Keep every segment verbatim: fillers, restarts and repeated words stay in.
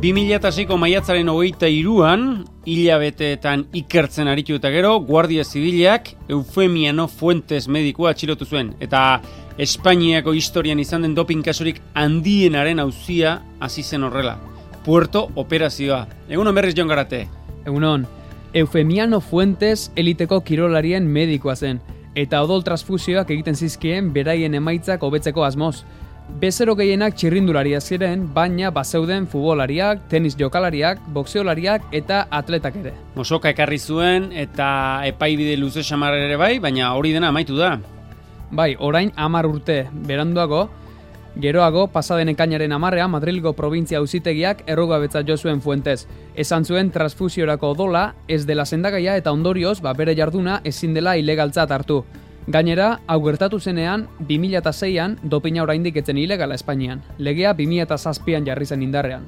bi mila seiko maiatzaren hogeita hiruan, hilabeteetan ikertzen aritu eta gero, Guardia Zibilak Eufemiano Fuentes medikua atxilotu zuen, eta Espainiako historian izan den doping kasurik handienaren auzia hasi zen horrela. Puerto operazioa. Egunon berriz Jon Garate. Egunon, Eufemiano Fuentes eliteko kirolarien medikoa zen, eta odol transfusioak egiten zizkien beraien emaitzak hobetzeko asmoz. Bezero gehienak txirrindulariak ziren, baina bazeuden futbolariak, tenis jokalariak, boxeolariak eta atletak ere. Mosoka ekarri zuen eta epaibide luze xamar ere bai, baina hori dena amaitu da. Bai, orain hamar urte beranduago, geroago pasaden ekainaren hamarrean Madrilgo probintzia auzitegiak errugabetzat jo zuen Fuentes. Esan zuen transfusiorako odola ez dela sendagaia eta ondorioz ba, bere jarduna ezin dela ilegaltzat hartu. Gainera, hau gertatu zenean, bi mila seian dopina oraindik etzen ilegala Espainian. Legea bi mila zazpian jarri zen indarrean.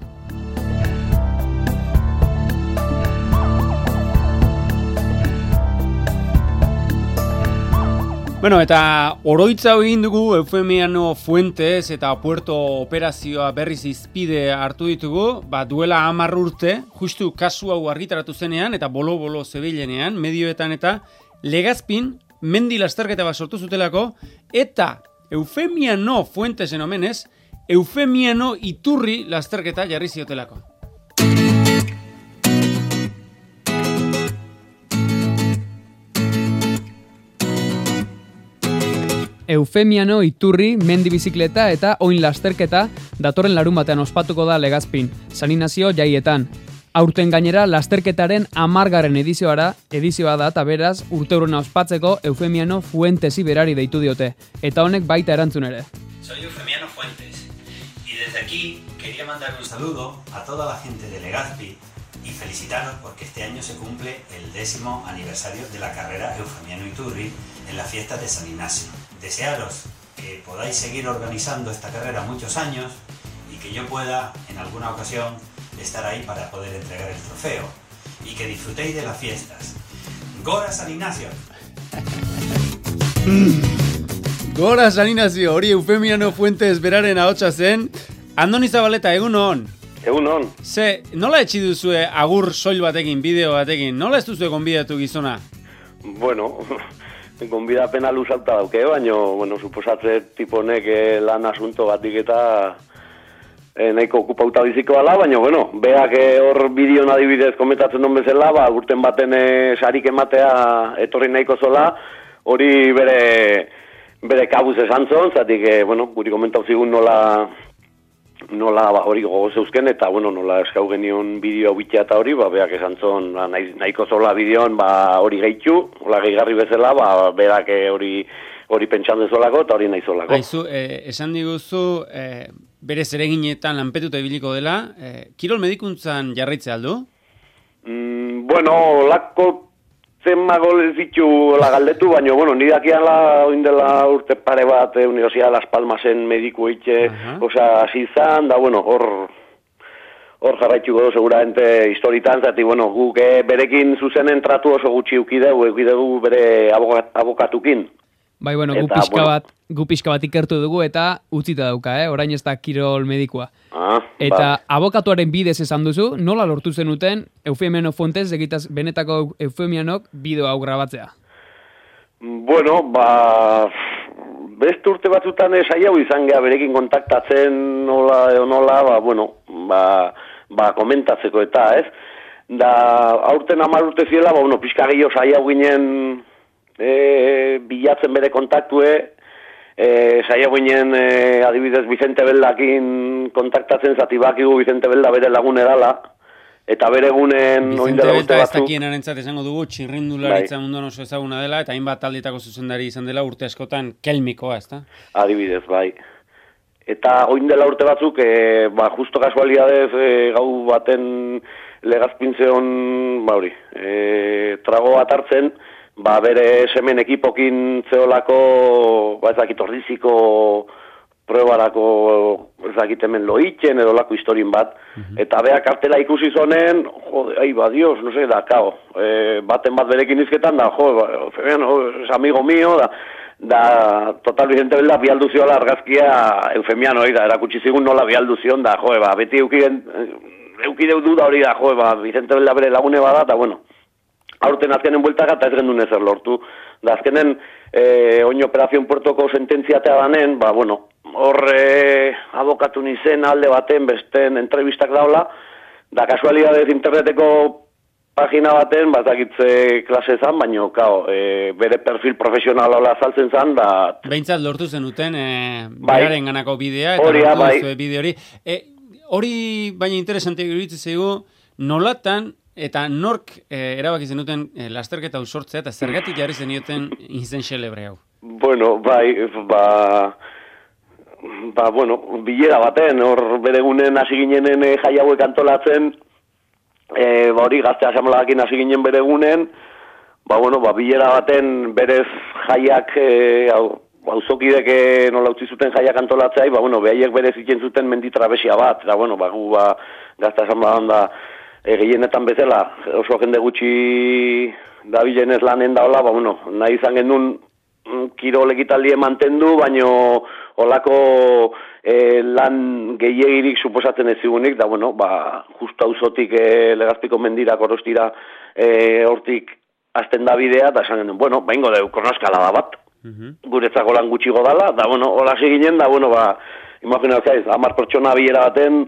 Bueno, eta oroitza egin dugu Eufemiano Fuentes eta Puerto operazioa berriz izpide hartu ditugu, ba, duela hamar urte, justu kasu hau argitaratu zenean eta bolo-bolo zebilenean, medioetan eta Legazpin mendi lasterketa bat sortu zutelako, eta Eufemiano Fuentesen omenez, Eufemiano Iturri lasterketa jarri ziotelako. Eufemiano Iturri mendi bizikleta eta oin lasterketa datorren larun batean ospatuko da Legazpin, San Inazio jaietan. Aurten gainera lasterketaren hamargarren edizioara, edizioa da eta beraz urteurrena ospatzeko Eufemiano Fuentesi berari deitu diote, eta honek baita erantzun ere. Soy Eufemiano Fuentes y desde aquí quería mandar un saludo a toda la gente de Legazpi y felicitaros porque este año se cumple el décimo aniversario de la carrera Eufemiano Iturri en la fiesta de San Ignacio. Desearos que podáis seguir organizando esta carrera muchos años y que yo pueda en alguna ocasión estar ahí para poder entregar el trofeo y que disfrutéis de las fiestas. ¡Gora San Ignacio! Gora San Ignacio, hori Eufemiano Fuentes beraren ahotsa zen. Andoni Zabaleta, egunon. Egunon. Ze, nola etxi duzue agur soil batekin, bideo batekin? Nola ez duzue gonbidatu gizona? Bueno, gonbidapena luzalta dauke, baina, bueno, suposatze tiponek lan asunto batik eta E, nahiko okupauta biziko ala, baina, bueno, beak hor bideon adibidez komentatzen duen bezala, ba, urten baten e, sarik ematea etorri nahiko zola, hori bere, bere kabuz esan zon, zatik, e, bueno, guri komentau zigun nola, nola ba, hori gogo zeuzken, eta, bueno, nola eskau genion bideo bitea eta hori, ba, beak esan zon, ba, nahiko zola bideon, ba, hori gehitu, hola gehigarri bezala, ba, berak hori, hori pentsan dezolako, eta hori nahi zolako. Aizu, eh, esan diguzu, eh, bere zereginetan lanpetuta ibiliko dela, eh, kirol medikuntzan jarraitzea aldu? Mm, bueno, lako zenmago lezitu la galdetu, baina, bueno, ni dakian la oindela urte pare bat, eh, Universidad de Las Palmasen mediku eitxe, uh-huh. Osea, hasi izan, da, bueno, hor hor jarraituko du, seguramente, historitan, zati, bueno, guk eh, berekin zuzenen tratu oso gutxi ukideu, ukideu bere abokat, abokatukin. Bai, bueno, gu pixka bueno. bat, gu pixka bat ikertu dugu eta utzita dauka, eh? Orain ez da kirol medikua. Ah, eta ba. abokatuaren bidez esan duzu, nola lortu zenuten Eufemiano Fuentes egitaz benetako Eufemianok bideo hau grabatzea? Bueno, ba, beste urte batzutan saiatu izan gea berekin kontaktatzen nola edo nola, ba, bueno, ba, ba komentatzeko eta, ez? Da, aurten hamar urte ziela, ba, bueno, pixka gehiago saiatu ginen E, bilatzen bere kontaktue, e, saia guinen e, adibidez Vicente Beldakin kontaktatzen, zati bakigu Vicente Belda bere lagun edala, eta bere gunen Vicente Belda ez dakien arentzat esango dugu, txirrindularitza bai. Munduan oso ezaguna dela, eta hainbat taldeetako zuzendari izan dela urte askotan kelmikoa, ezta? Adibidez, bai. Eta oin dela urte batzuk, e, ba, justo kasualidadez e, gau baten Legazpintzeon, ba hori, e, trago bat hartzen, ba, bere semen ekipokin zeolako, ba, ez dakit ordiziko probarako, ez dakit hemen loitzen edo lako historin bat, uh-huh. Eta beak kartela ikusi zonen, jode, ai, ba, dios, no sé, da, kao, e, baten bat berekin izketan, da, jo, ba, Eufemiano, es amigo mío, da, da, total Vicente Belda bialdu ziola argazkia Eufemiano, da, erakutsi zigun nola bialdu zion, da, jo, ba, beti eukien, eukideu duda hori da, jo, ba, Vicente Bela bere lagune bada, eta bueno, aurten azkenen bueltaka eta ez gendun ezer lortu. Da azkenen, eh, oin operazion puertoko sententziatea danen, ba, bueno, hor eh, abokatu nizen alde baten, besten entrevistak daula, da kasualidadez interneteko pagina baten, bazakitze klase zan, baina, kao, e, bere perfil profesionala azaltzen zan, da... Behintzat lortu zenuten, e, bai, beraren ganako bidea, eta horia, lortu bai. duzu bide hori. E, hori, baina interesante iruditzen zaigu, nolatan, eta nork e, erabaki zenuten e, lasterketa hau sortzea, eta zergatik jarri zenioten izen xelebre hau? Bueno, bai, ba... Ba, bueno, bilera baten, hor beregunen hasi ginenen e, jai hauek antolatzen, e, ba hori gazte asamlaekin hasi ginen beregunen, ba, bueno, ba, bilera baten berez jaiak, e, auzokidek nola utzi zuten jaiak antolatzea, ba, bueno, behaiek berez itzen zuten menditrabesia bat, eta, bueno, ba, gu, ba, gazte asamlaean da, e, gehienetan bezala, oso jende gutxi dabilenez lanen daola, ba, bueno, nahi izan genuen kirol ekitaldie mantendu, baino olako e, lan gehiegirik suposatzen ez zigunik, da, bueno, ba, justo auzotik e, Legazpiko mendira, korostira, e, hortik azten da bidea, da esan genuen, bueno, baingo deu, kornaskala da bat, uh-huh. Guretzako lan gutxigo dala, da, bueno, hola ginen, da, bueno, ba, imaginatzaiz, hamar pertsona bilera baten,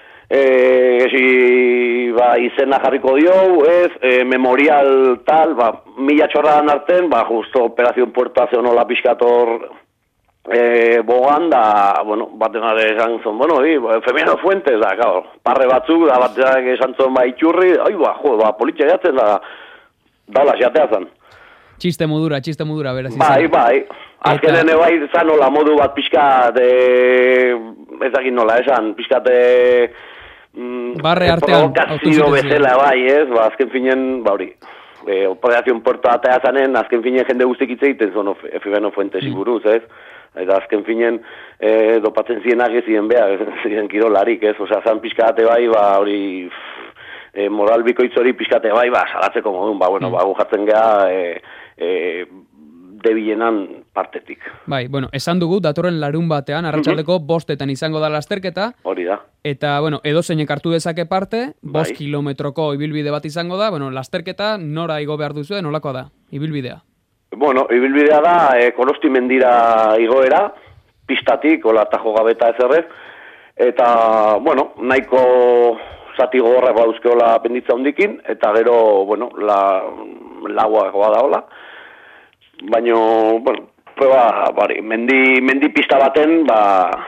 Eh, esi, ba, izena jarriko dio, ez, eh, memorial tal, ba, mila txorradan arten, ba, justo operazion puerta zeonola pixkator eh, bogan, da, bueno, baten gare esan zon, bueno, hi, Efemiano Fuentes, da, claro, parre batzuk, da, baten esan zon, ba, itxurri, ai, ba, jo, ba, politxe jatzen, da, dala, jatea zan. Txiste modura, txiste modura, beraz. Bai, bai. Azkenen eta... bai, zan nola modu bat pixkat, e, ezakin nola esan, pixkat, e, barre artean provokazio bezala, bai, ez, ba, azken finen, ba, hori, e, operazion puerto atea zanen, azken finen jende guztik hitz egiten zon Efemiano Fuentes mm. buruz, ez, eta azken finen e, dopatzen zienak ez ziren behar, ziren kirolarik, ez, osea, zan pixkate bai, ba, hori, e, moral bikoitz hori pixkate bai, ba, salatzeko modun, ba, bueno, mm. ba, gu jartzen geha, e, e, debilenan partetik. Bai, bueno, esan dugu, datorren larun batean, arratsaldeko mm-hmm. bostetan izango da lasterketa. Hori da. Eta, bueno, edozeinek hartu dezake parte, bost bai. Kilometroko ibilbide bat izango da, bueno, lasterketa nora igo behar duzu, nolakoa da, ibilbidea? Bueno, ibilbidea da, e, Korosti mendira igoera, pistatik, hola tajo gabeta ezerrez, eta, bueno, nahiko zati gogorrak bauzkeola penditza hondikin, eta gero, bueno, la, laguagoa da hola, baina, bueno, prueba, bari, mendi, mendi pista baten, ba,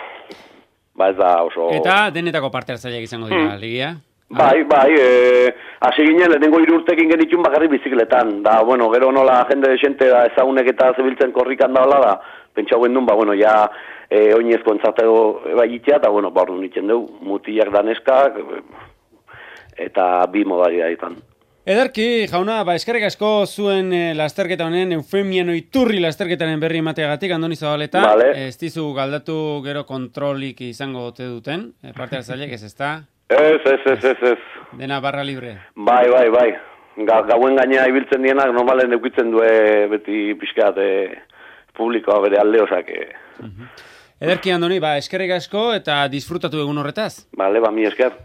ba ez da oso... Eta denetako parte hartzaileak izango dira, hmm. ligia? Bai, bai, e, hasi ginen, lehenengo irurtekin genitxun bakarrik bizikletan, da, bueno, gero nola jende desente da ezagunek eta zebiltzen korrikan da hola da, pentsa hauen duen, ba, bueno, ja, e, oinezko entzatego baitia, eta, bueno, ba, ordu nitzen dugu, mutilak daneskak, eta bi modalidad ditan. Ederki, jauna, ba, eskerrik asko zuen eh, lasterketa honen, Eufemiano Iturri lasterketaren berri emateagatik, Andoni Zabaleta, vale. Ez dizu galdatu gero kontrolik izango ote duten, eh, parte hartzaileak ez ezta? Ez, ez, ez, ez, ez. Dena barra libre. Bai, bai, bai. Ga, gauen gaina ibiltzen dienak, normalen eukitzen due beti pixkat eh, publikoa bere alde, osak. Uh-huh. Ederki, Andoni, ba, eskerrik asko eta disfrutatu egun horretaz. Bale, ba, mi esker.